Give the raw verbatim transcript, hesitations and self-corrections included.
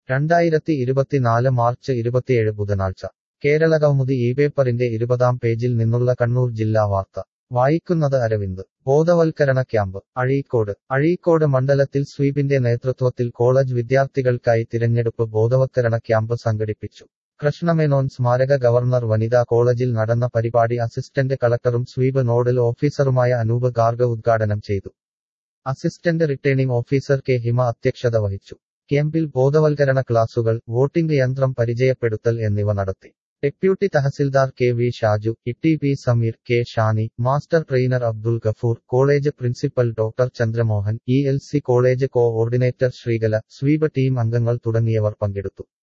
രണ്ടായിരത്തി ഇരുപത്തിനാല് മാർച്ച് ഇരുപത്തിയേഴ് ബുധനാഴ്ച കേരളകൗമുദി ഈ പേപ്പറിന്റെ ഇരുപതാം പേജിൽ നിന്നുള്ള കണ്ണൂർ ജില്ലാ വാർത്ത വായിക്കുന്നത് അരവിന്ദ്. ബോധവൽക്കരണ ക്യാമ്പ് അഴീക്കോട്. അഴീക്കോട് മണ്ഡലത്തിൽ സ്വീപിന്റെ നേതൃത്വത്തിൽ കോളേജ് വിദ്യാർത്ഥികൾക്കായി തിരഞ്ഞെടുപ്പ് ബോധവത്കരണ ക്യാമ്പ് സംഘടിപ്പിച്ചു. കൃഷ്ണമേനോൻ സ്മാരക ഗവർണർ വനിതാ കോളേജിൽ നടന്ന പരിപാടി അസിസ്റ്റന്റ് കളക്ടറും സ്വീപ് നോഡൽ ഓഫീസറുമായ അനൂപ് ഗാർഗ് ഉദ്ഘാടനം ചെയ്തു. Assistant returning officer K Hima അധ്യക്ഷത വഹിച്ചു. ക്യാമ്പിൽ ബോധവൽക്കരണ ക്ലാസുകൾ, വോട്ടിംഗ് യന്ത്രം പരിചയപ്പെടുത്തൽ എന്നിവ നടത്തി. Deputy tahsildar K V Shaju, E P Sameer, K Shani, master trainer Abdul Gafoor, college principal doctor Chandramohan, E L C college coordinator Sreekala, SVEEP team അംഗങ്ങൾ തുടങ്ങിയവർ പങ്കെടുത്തു.